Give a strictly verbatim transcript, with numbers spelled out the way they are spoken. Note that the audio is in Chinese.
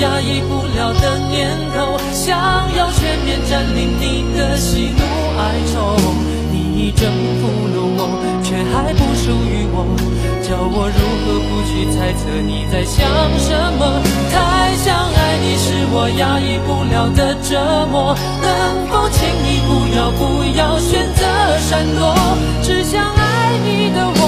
压抑不了的念头，想要全面占领你的喜怒哀愁。你已征服了我，却还不属于我，叫我如何不去猜测你在想什么？太想爱你是我压抑不了的折磨，能否请你不要不要选择闪躲？只想爱你的我